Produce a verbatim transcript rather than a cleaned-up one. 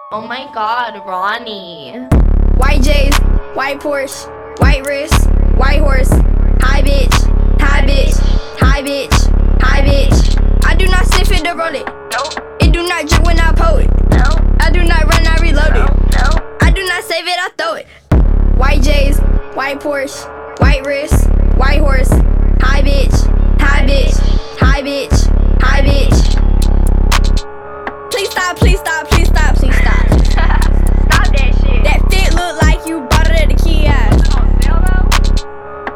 Oh my god, Ronnie. White J's, white Porsche, white wrist, white horse. Hi bitch, hi bitch, hi bitch, hi bitch. I do not sniff it to roll it. Nope. It do not drip when I pull it. No. I do not run, I reload No. it. No. I do not save it, I throw it. White J's, white Porsche, white wrist, white horse. Hi bitch, hi bitch, hi bitch, hi bitch. Please stop, please stop.